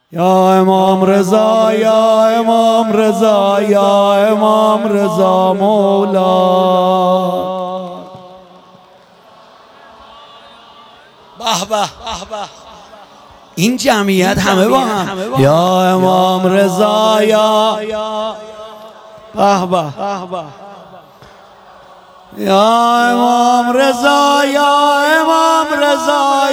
یا امام رضا، یا امام رضا، یا امام رضا مولا. به به این جمعیت همه با هم. یا امام رضا، یا به به، یا امام رضا، یا امام رضا،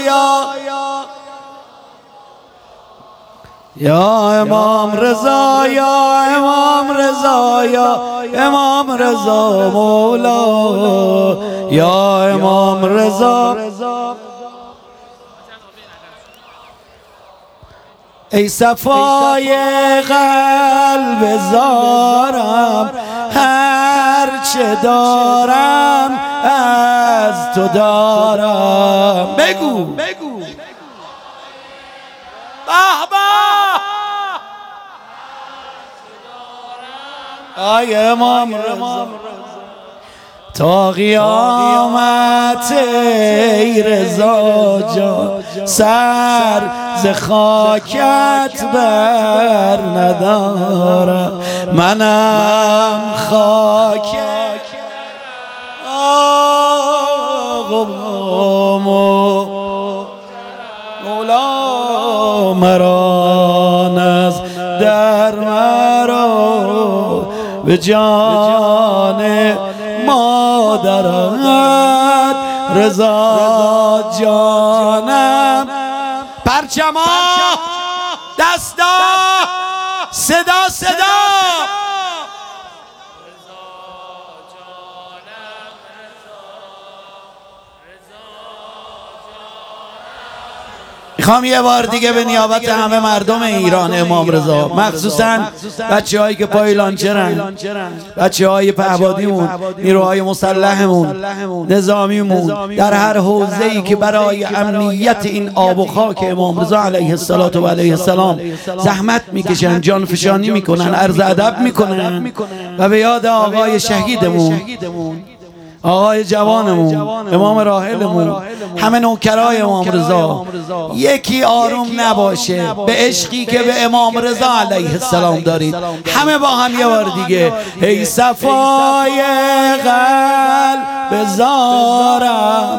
یا امام رضا، یا امام رضا، یا امام رضا مولا. یا امام رضا، ای صفای قلب زارم، هر چه دارم از تو دارم. بگو به به، آی امام رضا تا قیامت ای رضا جان، سر ز خاکت بر ندارم. منم خاک آقا مولا، مران از در مرا به جان مادرت رضا جانم. پرچما دستا صدا میخوام یه بار دیگه به نیابت همه مردم ایران امام رضا، مخصوصا بچه هایی که پای لانچرن، بچه های پهبادیمون، نیروهای مسلحمون، نظامیمون، در هر حوزه‌ای که برای امنیت این آب و خاک امام رضا علیه السلام زحمت میکشن، جان فشانی میکنن، عرض ادب میکنن و به یاد آقای شهیدمون، آقای جوانمون، امام راحلمون، همه نوکرای امام رضا، یکی آروم نباشه به عشقی که به امام رضا علیه السلام دارید. همه با هم یه بار دیگه، ای صفای قلب زارم،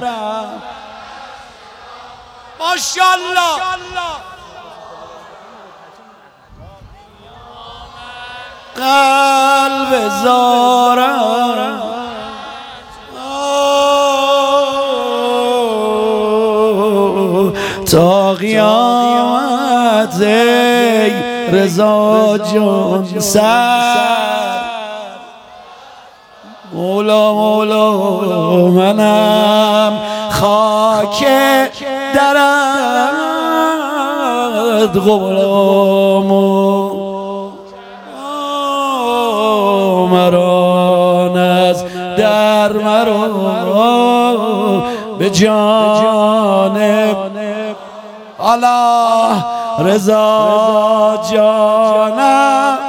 ماشاءالله، قلب زارم، تا قیامت ای رضا جان، سر مولا منم خاک درت غلام، مران از در مرا به جانب الله رضا جانم.